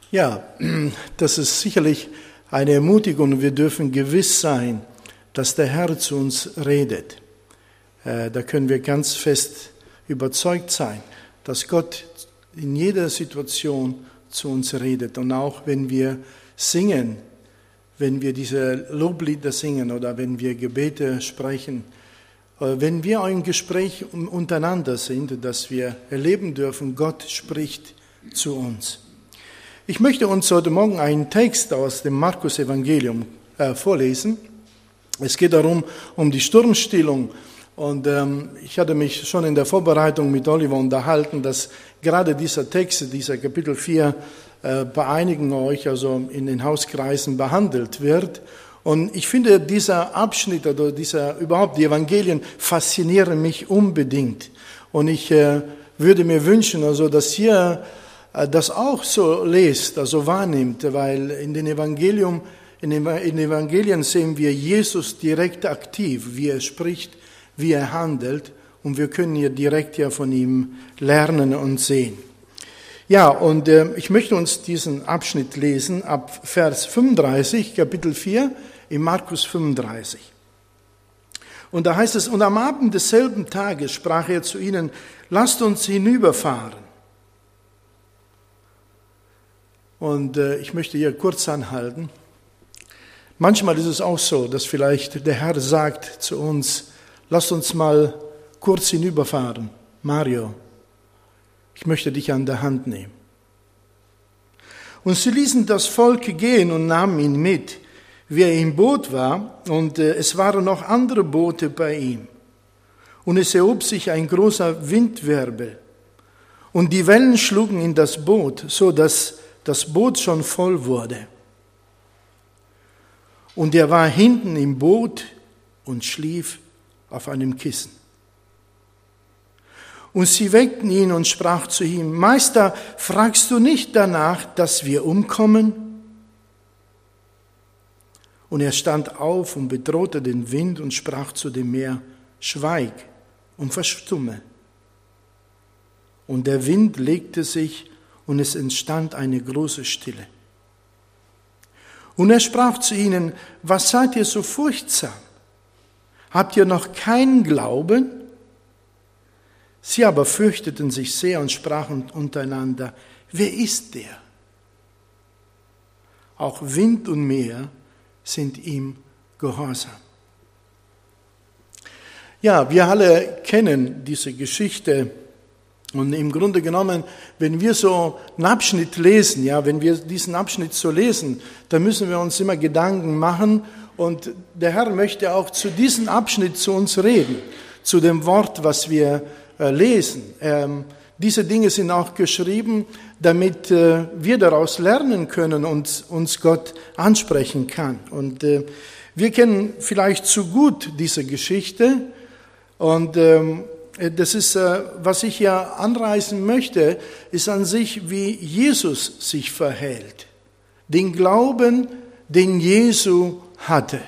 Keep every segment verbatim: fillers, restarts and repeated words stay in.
Ja, das ist sicherlich eine Ermutigung. Wir dürfen gewiss sein, dass der Herr zu uns redet. Da können wir ganz fest überzeugt sein, dass Gott in jeder Situation zu uns redet. Und auch wenn wir singen, wenn wir diese Loblieder singen oder wenn wir Gebete sprechen, wenn wir ein Gespräch untereinander sind, dass wir erleben dürfen, Gott spricht zu uns. Ich möchte uns heute Morgen einen Text aus dem Markus-Evangelium äh, vorlesen. Es geht darum, um die Sturmstillung. Und ähm, ich hatte mich schon in der Vorbereitung mit Oliver unterhalten, dass gerade dieser Text, dieser Kapitel vier, äh, bei einigen euch, also in den Hauskreisen, behandelt wird. Und ich finde, dieser Abschnitt oder dieser, überhaupt die Evangelien faszinieren mich unbedingt. Und ich äh, würde mir wünschen, also, dass ihr das auch so lest, also wahrnimmt, weil in den Evangelium, in den Evangelien sehen wir Jesus direkt aktiv, wie er spricht, wie er handelt, und wir können hier direkt ja von ihm lernen und sehen. Ja, und äh, ich möchte uns diesen Abschnitt lesen ab Vers fünfunddreißig, Kapitel vier, in Markus fünfunddreißig. Und da heißt es: Und am Abend desselben Tages sprach er zu ihnen: Lasst uns hinüberfahren. Und äh, ich möchte hier kurz anhalten. Manchmal ist es auch so, dass vielleicht der Herr sagt zu uns: Lasst uns mal kurz hinüberfahren. Mario, ich möchte dich an der Hand nehmen. Und sie ließen das Volk gehen und nahmen ihn mit, wie er im Boot war, und äh, es waren noch andere Boote bei ihm. Und es erhob sich ein großer Windwirbel, und die Wellen schlugen in das Boot, so dass das Boot schon voll wurde. Und er war hinten im Boot und schlief auf einem Kissen. Und sie weckten ihn und sprach zu ihm: Meister, fragst du nicht danach, dass wir umkommen? Und er stand auf und bedrohte den Wind und sprach zu dem Meer: Schweig und verstumme. Und der Wind legte sich, und es entstand eine große Stille. Und er sprach zu ihnen: Was seid ihr so furchtsam? Habt ihr noch keinen Glauben? Sie aber fürchteten sich sehr und sprachen untereinander: Wer ist der? Auch Wind und Meer sind ihm gehorsam. Ja, wir alle kennen diese Geschichte. Und im Grunde genommen, wenn wir so einen Abschnitt lesen, ja, wenn wir diesen Abschnitt so lesen, dann müssen wir uns immer Gedanken machen. Und der Herr möchte auch zu diesem Abschnitt zu uns reden, zu dem Wort, was wir äh, lesen. Ähm, diese Dinge sind auch geschrieben, damit äh, wir daraus lernen können und uns Gott ansprechen kann. Und äh, wir kennen vielleicht zu gut diese Geschichte. Und ähm, Das ist, was ich ja anreißen möchte, ist an sich, wie Jesus sich verhält. Den Glauben, den Jesu hatte.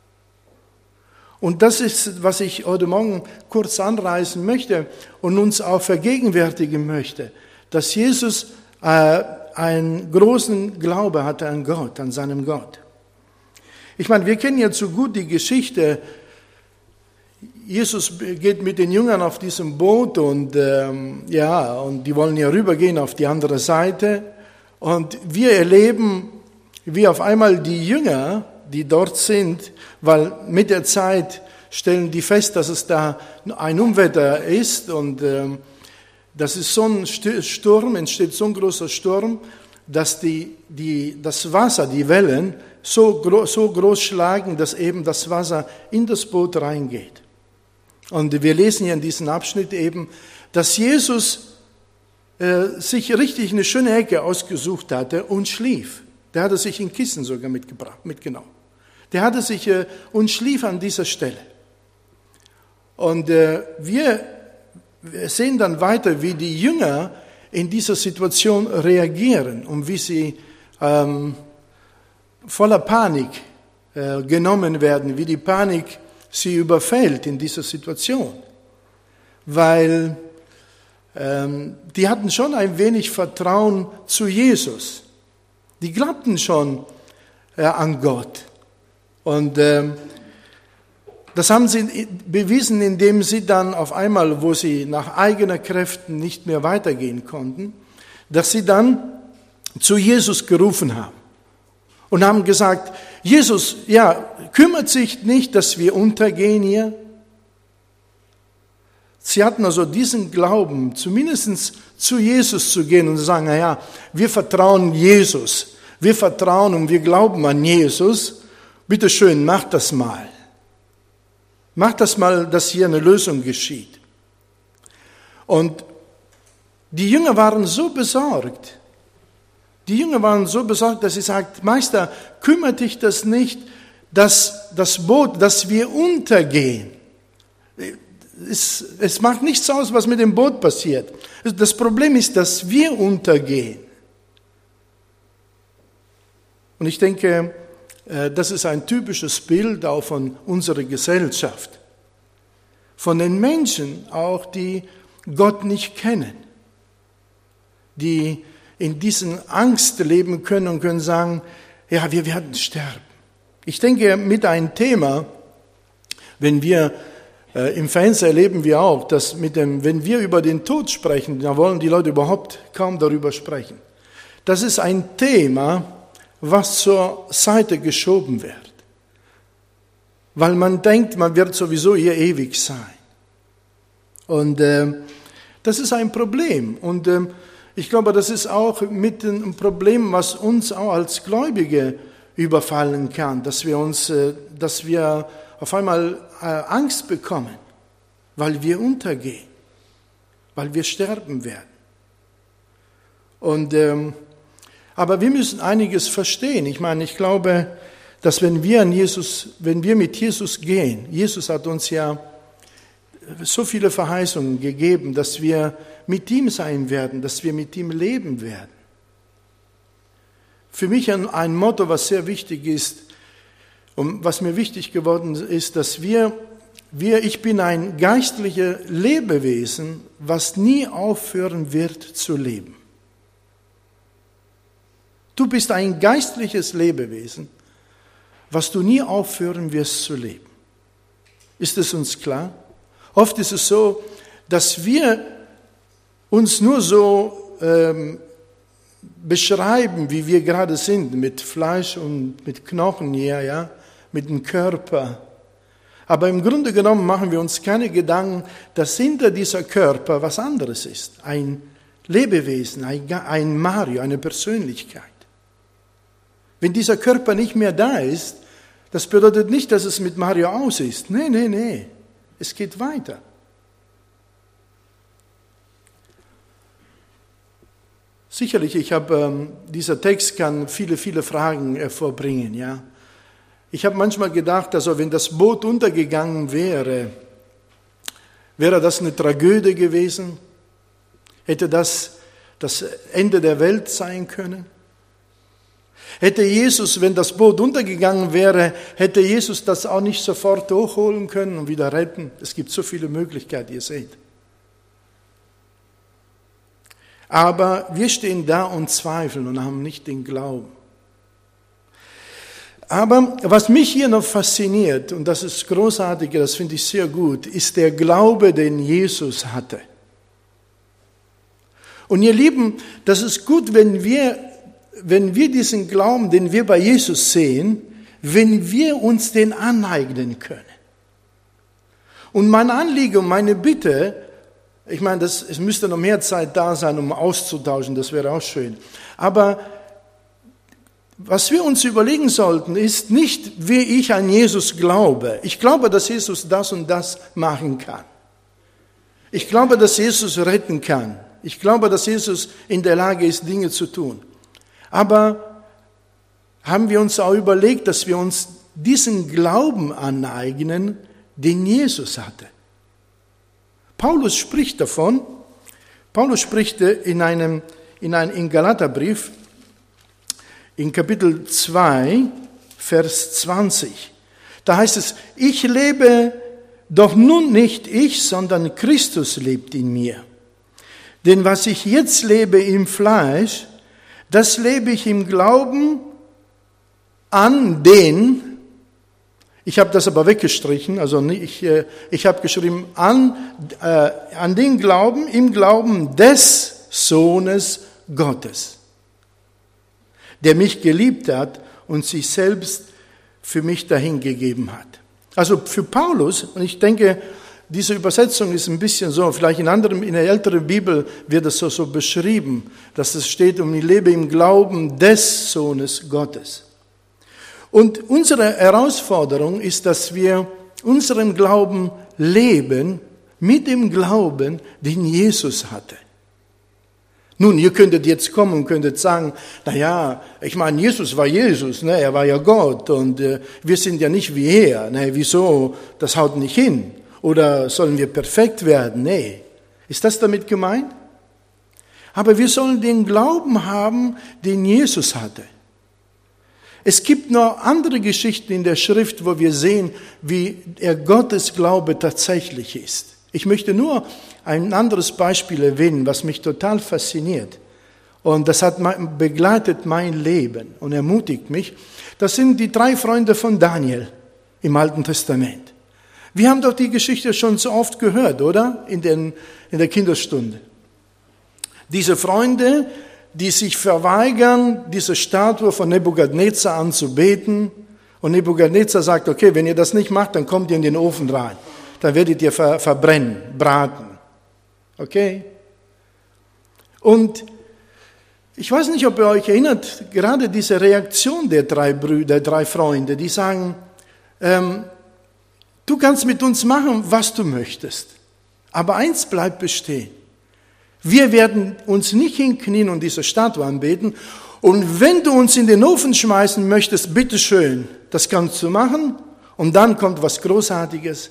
Und das ist, was ich heute Morgen kurz anreißen möchte und uns auch vergegenwärtigen möchte, dass Jesus äh, einen großen Glaube hatte an Gott, an seinem Gott. Ich meine, wir kennen ja zu gut die Geschichte. Jesus geht mit den Jüngern auf diesem Boot und ähm, ja, und die wollen ja rübergehen auf die andere Seite. Und wir erleben, wie auf einmal die Jünger, die dort sind, weil mit der Zeit stellen die fest, dass es da ein Unwetter ist und ähm, das ist so ein Sturm, entsteht so ein großer Sturm, dass die, die, das Wasser, die Wellen so groß, so groß schlagen, dass eben das Wasser in das Boot reingeht. Und wir lesen hier in diesem Abschnitt eben, dass Jesus äh, sich richtig eine schöne Ecke ausgesucht hatte und schlief. Der hatte sich ein Kissen sogar mitgebracht, mitgenommen. Der hatte sich äh, und schlief an dieser Stelle. Und äh, wir sehen dann weiter, wie die Jünger in dieser Situation reagieren und wie sie ähm, voller Panik äh, genommen werden, wie die Panik sie überfällt in dieser Situation, weil ähm, die hatten schon ein wenig Vertrauen zu Jesus. Die glaubten schon äh, an Gott. Und äh, das haben sie bewiesen, indem sie dann auf einmal, wo sie nach eigenen Kräften nicht mehr weitergehen konnten, dass sie dann zu Jesus gerufen haben und haben gesagt, Jesus, ja, kümmert sich nicht, dass wir untergehen hier? Sie hatten also diesen Glauben, zumindest zu Jesus zu gehen und zu sagen, naja, wir vertrauen Jesus, wir vertrauen und wir glauben an Jesus, bitte schön, macht das mal. Macht das mal, dass hier eine Lösung geschieht. Und die Jünger waren so besorgt, die Jünger waren so besorgt, dass sie sagten, Meister, kümmert dich das nicht, dass das Boot, dass wir untergehen. Es, es macht nichts aus, was mit dem Boot passiert. Das Problem ist, dass wir untergehen. Und ich denke, das ist ein typisches Bild auch von unserer Gesellschaft. Von den Menschen auch, die Gott nicht kennen. Die in diesen Angst leben können und können sagen, ja, wir werden sterben. Ich denke, mit einem Thema, wenn wir äh, im Fernsehen erleben wir auch, dass mit dem, wenn wir über den Tod sprechen, dann wollen die Leute überhaupt kaum darüber sprechen. Das ist ein Thema, was zur Seite geschoben wird. Weil man denkt, man wird sowieso hier ewig sein. Und äh, das ist ein Problem. Und äh, ich glaube, das ist auch mit ein Problem, was uns auch als Gläubige überfallen kann, dass wir uns, äh, dass wir auf einmal äh, Angst bekommen, weil wir untergehen, weil wir sterben werden. Und ähm, aber wir müssen einiges verstehen. Ich meine, ich glaube, dass wenn wir an Jesus, wenn wir mit Jesus gehen, Jesus hat uns ja so viele Verheißungen gegeben, dass wir mit ihm sein werden, dass wir mit ihm leben werden. Für mich ein, ein Motto, was sehr wichtig ist und was mir wichtig geworden ist, dass wir, wir, ich bin ein geistliches Lebewesen, was nie aufhören wird zu leben. Du bist ein geistliches Lebewesen, was du nie aufhören wirst zu leben. Ist es uns klar? Oft ist es so, dass wir uns nur so ähm, beschreiben, wie wir gerade sind, mit Fleisch und mit Knochen hier, ja, mit dem Körper. Aber im Grunde genommen machen wir uns keine Gedanken, dass hinter dieser Körper was anderes ist. Ein Lebewesen, ein, ein Mario, eine Persönlichkeit. Wenn dieser Körper nicht mehr da ist, das bedeutet nicht, dass es mit Mario aus ist. Nee, nee, nee. Es geht weiter. Sicherlich, ich habe, ähm, dieser Text kann viele, viele Fragen hervorbringen, ja. Ich habe manchmal gedacht, also wenn das Boot untergegangen wäre, wäre das eine Tragödie gewesen? Hätte das das Ende der Welt sein können? Hätte Jesus, wenn das Boot untergegangen wäre, hätte Jesus das auch nicht sofort hochholen können und wieder retten? Es gibt so viele Möglichkeiten, ihr seht. Aber wir stehen da und zweifeln und haben nicht den Glauben. Aber was mich hier noch fasziniert, und das ist großartig, das finde ich sehr gut, ist der Glaube, den Jesus hatte. Und ihr Lieben, das ist gut, wenn wir Wenn wir diesen Glauben, den wir bei Jesus sehen, wenn wir uns den aneignen können. Und mein Anliegen und meine Bitte, ich meine, das, es müsste noch mehr Zeit da sein, um auszutauschen, das wäre auch schön. Aber was wir uns überlegen sollten, ist nicht, wie ich an Jesus glaube. Ich glaube, dass Jesus das und das machen kann. Ich glaube, dass Jesus retten kann. Ich glaube, dass Jesus in der Lage ist, Dinge zu tun. Aber haben wir uns auch überlegt, dass wir uns diesen Glauben aneignen, den Jesus hatte. Paulus spricht davon, Paulus spricht in einem, in einem in Galaterbrief, in Kapitel zwei, Vers zwanzig. Da heißt es, ich lebe doch nun nicht ich, sondern Christus lebt in mir. Denn was ich jetzt lebe im Fleisch, Das lebe ich im Glauben an den, ich habe das aber weggestrichen, also ich, ich habe geschrieben, an, äh, an den Glauben, im Glauben des Sohnes Gottes, der mich geliebt hat und sich selbst für mich dahingegeben hat. Also für Paulus, und ich denke, diese Übersetzung ist ein bisschen so, vielleicht in anderen, in der älteren Bibel wird es so, so beschrieben, dass es steht, und ich lebe im Glauben des Sohnes Gottes. Und unsere Herausforderung ist, dass wir unseren Glauben leben mit dem Glauben, den Jesus hatte. Nun, ihr könntet jetzt kommen und könntet sagen, na ja, ich meine, Jesus war Jesus, ne? Er war ja Gott und äh, wir sind ja nicht wie er. Ne? Wieso? Das haut nicht hin. Oder sollen wir perfekt werden? Nee. Ist das damit gemeint? Aber wir sollen den Glauben haben, den Jesus hatte. Es gibt noch andere Geschichten in der Schrift, wo wir sehen, wie der Gottesglaube tatsächlich ist. Ich möchte nur ein anderes Beispiel erwähnen, was mich total fasziniert. Und das hat begleitet mein Leben und ermutigt mich. Das sind die drei Freunde von Daniel im Alten Testament. Wir haben doch die Geschichte schon so oft gehört, oder? In, den, in der Kinderstunde. Diese Freunde, die sich verweigern, diese Statue von Nebukadnezar anzubeten. Und Nebukadnezar sagt, okay, wenn ihr das nicht macht, dann kommt ihr in den Ofen rein. Dann werdet ihr ver- verbrennen, braten. Okay? Und ich weiß nicht, ob ihr euch erinnert, gerade diese Reaktion der drei Brüder, der drei Freunde, die sagen, ähm, du kannst mit uns machen, was du möchtest. Aber eins bleibt bestehen. Wir werden uns nicht hinknien und diese Statue anbeten. Und wenn du uns in den Ofen schmeißen möchtest, bitteschön, das kannst du machen. Und dann kommt was Großartiges.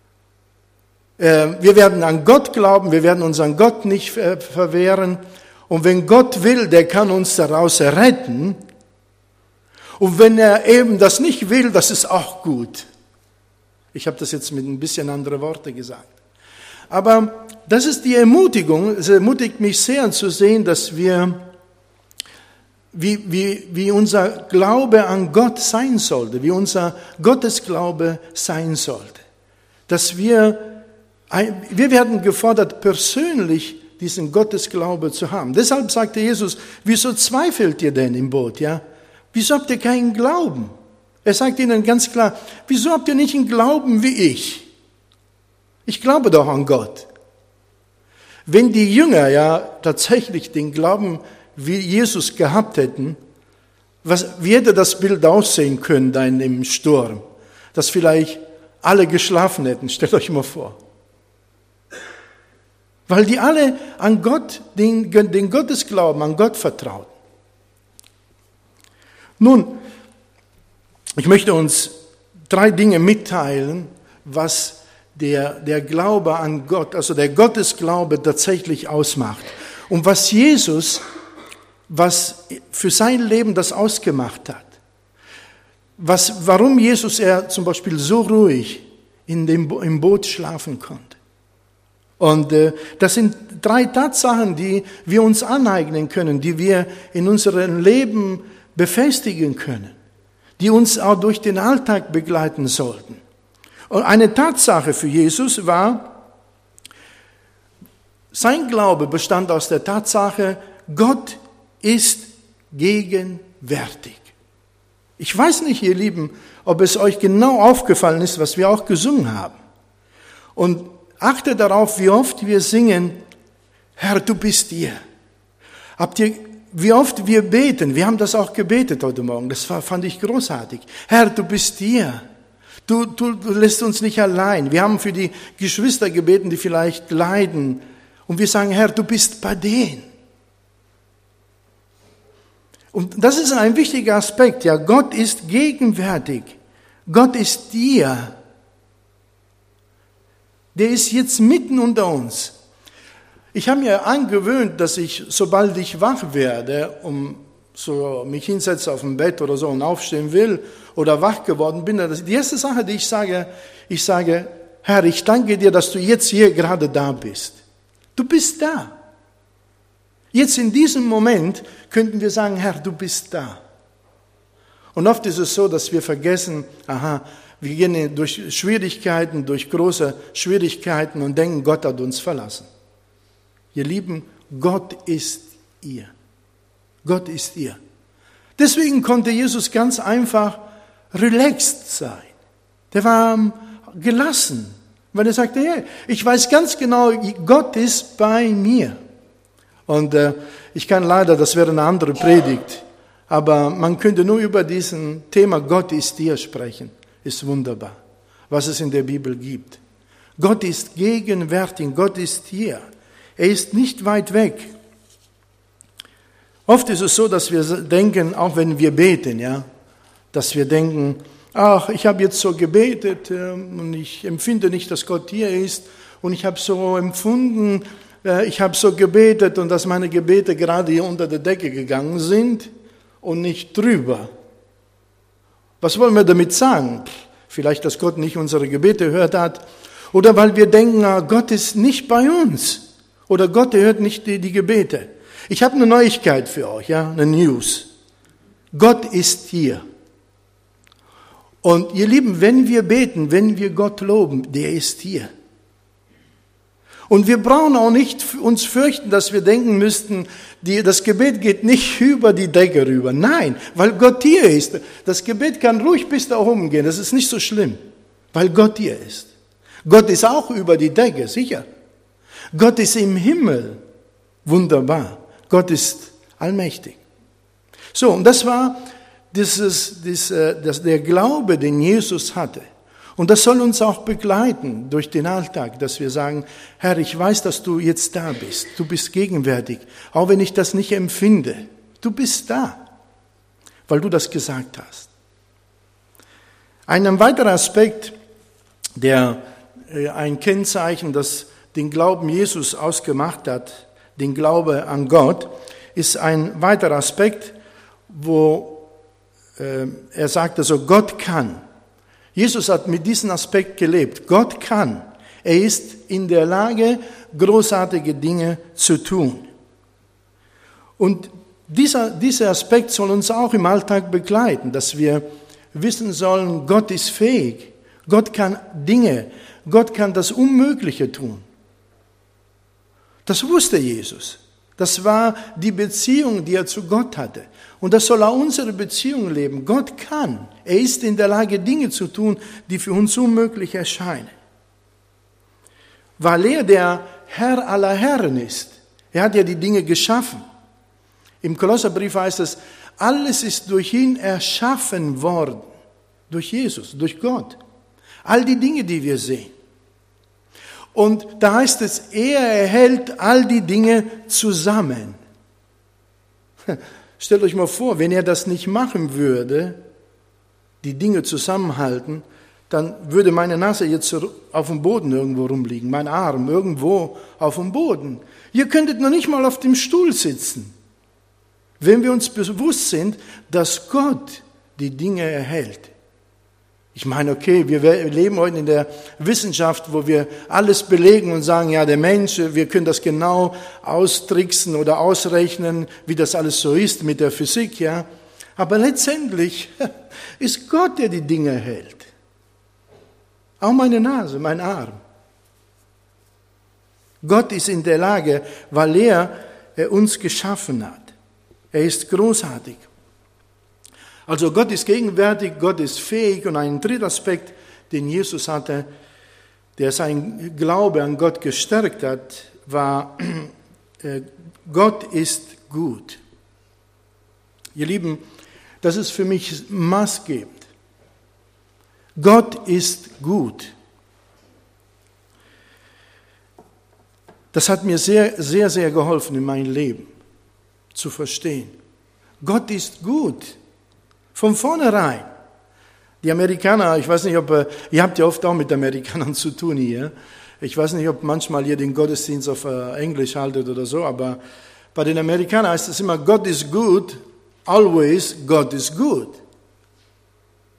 Wir werden an Gott glauben, wir werden uns an Gott nicht verwehren. Und wenn Gott will, der kann uns daraus retten. Und wenn er eben das nicht will, das ist auch gut. Ich habe das jetzt mit ein bisschen anderen Worten gesagt. Aber das ist die Ermutigung. Es ermutigt mich sehr zu sehen, dass wir, wie, wie, wie unser Glaube an Gott sein sollte, wie unser Gottesglaube sein sollte. Dass wir Wir werden gefordert, persönlich diesen Gottesglaube zu haben. Deshalb sagte Jesus, wieso zweifelt ihr denn im Boot? Ja? Wieso habt ihr keinen Glauben? Er sagt ihnen ganz klar, wieso habt ihr nicht einen Glauben wie ich? Ich glaube doch an Gott. Wenn die Jünger ja tatsächlich den Glauben wie Jesus gehabt hätten, was, wie hätte das Bild aussehen können da in dem Sturm? Dass vielleicht alle geschlafen hätten, stellt euch mal vor. Weil die alle an Gott, den, den Gottesglauben, an Gott vertrauten. Nun, ich möchte uns drei Dinge mitteilen, was der, der Glaube an Gott, also der Gottesglaube tatsächlich ausmacht. Und was Jesus, was für sein Leben das ausgemacht hat. Was, warum Jesus er zum Beispiel so ruhig in dem, im Boot schlafen konnte. Und äh, das sind drei Tatsachen, die wir uns aneignen können, die wir in unserem Leben befestigen können, die uns auch durch den Alltag begleiten sollten. Und eine Tatsache für Jesus war, sein Glaube bestand aus der Tatsache, Gott ist gegenwärtig. Ich weiß nicht, ihr Lieben, ob es euch genau aufgefallen ist, was wir auch gesungen haben. Und achte darauf, wie oft wir singen, Herr, du bist hier. Habt ihr, wie oft wir beten, wir haben das auch gebetet heute Morgen, das war, fand ich großartig. Herr, du bist hier. Du, du, du lässt uns nicht allein. Wir haben für die Geschwister gebeten, die vielleicht leiden. Und wir sagen, Herr, du bist bei denen. Und das ist ein wichtiger Aspekt. Ja, Gott ist gegenwärtig. Gott ist dir. Der ist jetzt mitten unter uns. Ich habe mir angewöhnt, dass ich, sobald ich wach werde, um so mich hinsetze auf dem Bett oder so und aufstehen will oder wach geworden bin, das ist die erste Sache, die ich sage, ich sage, Herr, ich danke dir, dass du jetzt hier gerade da bist. Du bist da. Jetzt in diesem Moment könnten wir sagen, Herr, du bist da. Und oft ist es so, dass wir vergessen, aha, wir gehen durch Schwierigkeiten, durch große Schwierigkeiten und denken, Gott hat uns verlassen. Ihr Lieben, Gott ist ihr. Gott ist ihr. Deswegen konnte Jesus ganz einfach relaxed sein. Der war gelassen, weil er sagte, hey, ich weiß ganz genau, Gott ist bei mir. Und äh, ich kann leider, das wäre eine andere Predigt, aber man könnte nur über diesen Thema Gott ist dir sprechen. Ist wunderbar, was es in der Bibel gibt. Gott ist gegenwärtig, Gott ist hier. Er ist nicht weit weg. Oft ist es so, dass wir denken, auch wenn wir beten, ja, dass wir denken, ach, ich habe jetzt so gebetet äh, und ich empfinde nicht, dass Gott hier ist und ich habe so empfunden, äh, ich habe so gebetet und dass meine Gebete gerade hier unter der Decke gegangen sind und nicht drüber. Was wollen wir damit sagen? Vielleicht, dass Gott nicht unsere Gebete gehört hat oder weil wir denken, ah, Gott ist nicht bei uns oder Gott hört nicht die, die Gebete. Ich habe eine Neuigkeit für euch, ja, eine News. Gott ist hier. Und ihr Lieben, wenn wir beten, wenn wir Gott loben, der ist hier. Und wir brauchen auch nicht uns fürchten, dass wir denken müssten, die, das Gebet geht nicht über die Decke rüber. Nein, weil Gott hier ist. Das Gebet kann ruhig bis da oben gehen, das ist nicht so schlimm, weil Gott hier ist. Gott ist auch über die Decke, sicher. Gott ist im Himmel, wunderbar. Gott ist allmächtig. So, und das war dieses, dieses, das, der Glaube, den Jesus hatte. Und das soll uns auch begleiten durch den Alltag, dass wir sagen, Herr, ich weiß, dass du jetzt da bist. Du bist gegenwärtig, auch wenn ich das nicht empfinde. Du bist da, weil du das gesagt hast. Ein weiterer Aspekt, der ein Kennzeichen, das den Glauben Jesus ausgemacht hat, den Glaube an Gott, ist ein weiterer Aspekt, wo äh, er sagt, also Gott kann. Jesus hat mit diesem Aspekt gelebt. Gott kann. Er ist in der Lage, großartige Dinge zu tun. Und dieser, dieser Aspekt soll uns auch im Alltag begleiten, dass wir wissen sollen, Gott ist fähig. Gott kann Dinge, Gott kann das Unmögliche tun. Das wusste Jesus. Das war die Beziehung, die er zu Gott hatte. Und das soll auch unsere Beziehung leben. Gott kann. Er ist in der Lage, Dinge zu tun, die für uns unmöglich erscheinen. Weil er der Herr aller Herren ist. Er hat ja die Dinge geschaffen. Im Kolosserbrief heißt es, alles ist durch ihn erschaffen worden. Durch Jesus, durch Gott. All die Dinge, die wir sehen. Und da heißt es, er erhält all die Dinge zusammen. Stellt euch mal vor, wenn er das nicht machen würde, die Dinge zusammenhalten, dann würde meine Nase jetzt auf dem Boden irgendwo rumliegen, mein Arm irgendwo auf dem Boden. Ihr könntet noch nicht mal auf dem Stuhl sitzen, wenn wir uns bewusst sind, dass Gott die Dinge erhält. Ich meine, okay, wir leben heute in der Wissenschaft, wo wir alles belegen und sagen, ja, der Mensch, wir können das genau austricksen oder ausrechnen, wie das alles so ist mit der Physik, ja. Aber letztendlich ist Gott, der die Dinge hält. Auch meine Nase, mein Arm. Gott ist in der Lage, weil er, er uns geschaffen hat. Er ist großartig. Also Gott ist gegenwärtig, Gott ist fähig. Und ein dritter Aspekt, den Jesus hatte, der sein Glaube an Gott gestärkt hat, war, äh, Gott ist gut. Ihr Lieben, das ist für mich maßgebend. Gott ist gut. Das hat mir sehr, sehr, sehr geholfen in meinem Leben zu verstehen. Gott ist gut. Von vornherein. Die Amerikaner, ich weiß nicht, ob, ihr habt ja oft auch mit Amerikanern zu tun hier. Ich weiß nicht, ob manchmal ihr den Gottesdienst auf Englisch haltet oder so, aber bei den Amerikanern heißt es immer, God is good, always God is good.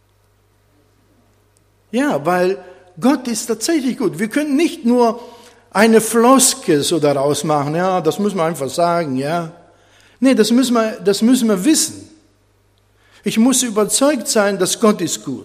Ja, weil Gott ist tatsächlich gut. Wir können nicht nur eine Floskel so daraus machen. Ja, das müssen wir einfach sagen, ja. Nee, das müssen wir, das müssen wir wissen. Ich muss überzeugt sein, dass Gott ist gut.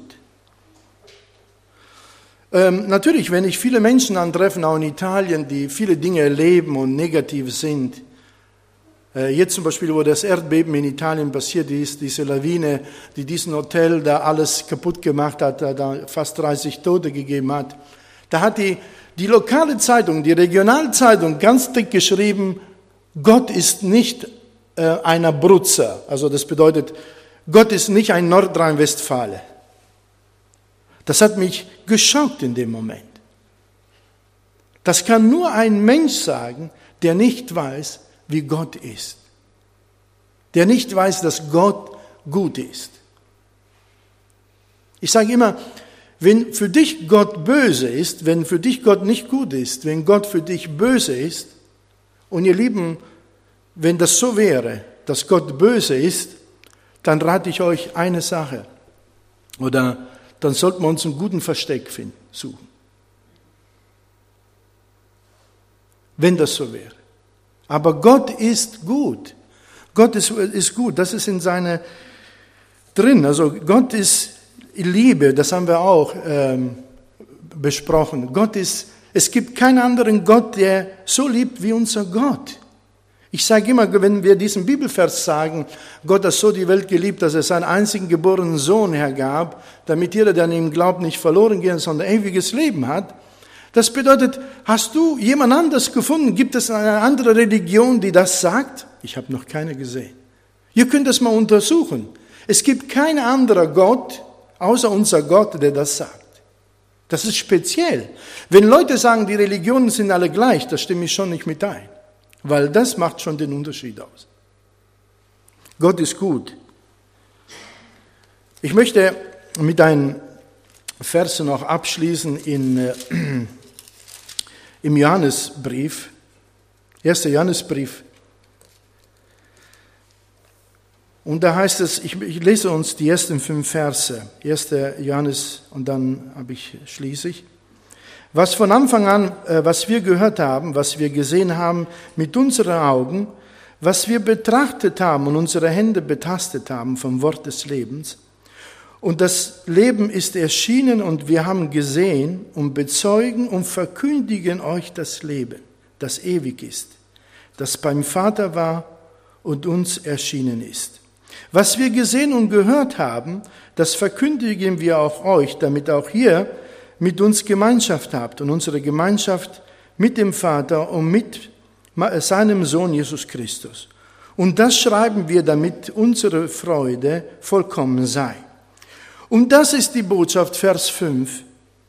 Ähm, natürlich, wenn ich viele Menschen antreffen, auch in Italien, die viele Dinge erleben und negativ sind, äh, jetzt zum Beispiel, wo das Erdbeben in Italien passiert ist, diese Lawine, die diesen Hotel da alles kaputt gemacht hat, da fast dreißig Tote gegeben hat, da hat die, die lokale Zeitung, die Regionalzeitung ganz dick geschrieben, Gott ist nicht äh, ein Abruzzer, also das bedeutet, Gott ist nicht ein Nordrhein-Westfale. Das hat mich geschockt in dem Moment. Das kann nur ein Mensch sagen, der nicht weiß, wie Gott ist. Der nicht weiß, dass Gott gut ist. Ich sage immer, wenn für dich Gott böse ist, wenn für dich Gott nicht gut ist, wenn Gott für dich böse ist, und ihr Lieben, wenn das so wäre, dass Gott böse ist, dann rate ich euch eine Sache. Oder dann sollten wir uns einen guten Versteck finden, suchen. Wenn das so wäre. Aber Gott ist gut. Gott ist, ist gut. Das ist in seiner drin. Also Gott ist Liebe. Das haben wir auch ähm, besprochen. Gott ist, es gibt keinen anderen Gott, der so liebt wie unser Gott. Ich sage immer, wenn wir diesen Bibelvers sagen, Gott hat so die Welt geliebt, dass er seinen einzigen geborenen Sohn hergab, damit jeder, der an ihm glaubt, nicht verloren geht, sondern ewiges Leben hat. Das bedeutet, hast du jemand anderes gefunden? Gibt es eine andere Religion, die das sagt? Ich habe noch keine gesehen. Ihr könnt das mal untersuchen. Es gibt kein anderer Gott, außer unser Gott, der das sagt. Das ist speziell. Wenn Leute sagen, die Religionen sind alle gleich, da stimme ich schon nicht mit ein. Weil das macht schon den Unterschied aus. Gott ist gut. Ich möchte mit einem Vers noch abschließen in, äh, im Johannesbrief, erster Johannesbrief. Und da heißt es, ich, ich lese uns die ersten fünf Verse, erster Johannes und dann habe ich, schließe ich. Was von Anfang an, äh, was wir gehört haben, was wir gesehen haben mit unseren Augen, was wir betrachtet haben und unsere Hände betastet haben vom Wort des Lebens. Und das Leben ist erschienen und wir haben gesehen und bezeugen und verkündigen euch das Leben, das ewig ist, das beim Vater war und uns erschienen ist. Was wir gesehen und gehört haben, das verkündigen wir auch euch, damit auch ihr mit uns Gemeinschaft habt und unsere Gemeinschaft mit dem Vater und mit seinem Sohn Jesus Christus. Und das schreiben wir, damit unsere Freude vollkommen sei. Und das ist die Botschaft, Vers fünf,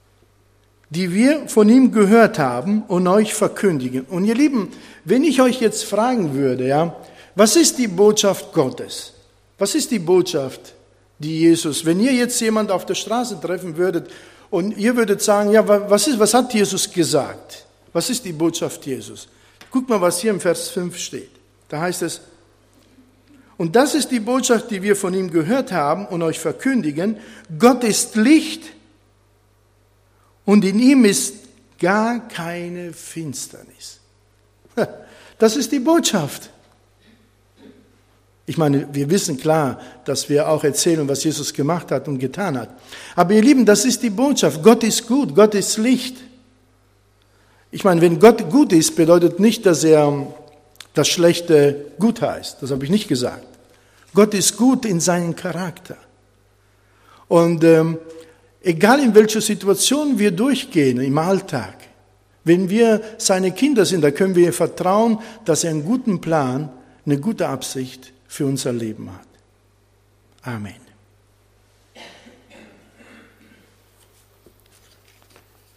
die wir von ihm gehört haben und euch verkündigen. Und ihr Lieben, wenn ich euch jetzt fragen würde, ja, was ist die Botschaft Gottes? Was ist die Botschaft, die Jesus, wenn ihr jetzt jemand auf der Straße treffen würdet und ihr würdet sagen, ja, was ist, was hat Jesus gesagt? Was ist die Botschaft Jesus? Guck mal, was hier im Vers fünf steht. Da heißt es, und das ist die Botschaft, die wir von ihm gehört haben und euch verkündigen. Gott ist Licht und in ihm ist gar keine Finsternis. Das ist die Botschaft. Ich meine, wir wissen klar, dass wir auch erzählen, was Jesus gemacht hat und getan hat. Aber ihr Lieben, das ist die Botschaft. Gott ist gut, Gott ist Licht. Ich meine, wenn Gott gut ist, bedeutet nicht, dass er das Schlechte gut heißt. Das habe ich nicht gesagt. Gott ist gut in seinem Charakter. Und ähm, egal in welcher Situation wir durchgehen im Alltag, wenn wir seine Kinder sind, da können wir vertrauen, dass er einen guten Plan, eine gute Absicht für unser Leben hat. Amen.